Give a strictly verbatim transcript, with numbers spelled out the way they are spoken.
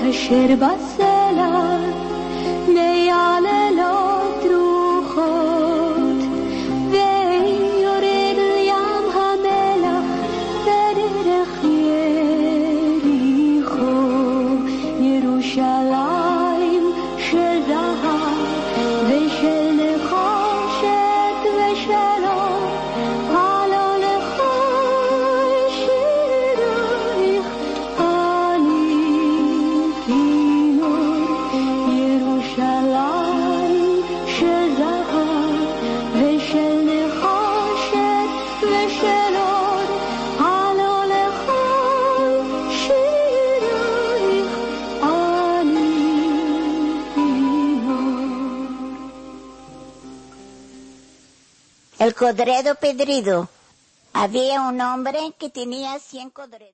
אשר בסלע מייללות רוחות ויורד לים המלח בדרך יריחו ירושלים של זהב ושל נחושת ושל אור הלא לך שירייך אני כינור ירושלים של זהב ושל נחושת ושל אור הלא לך שירייך אני כינור. El codredo Pedrido. Había un hombre que tenía cien codredos.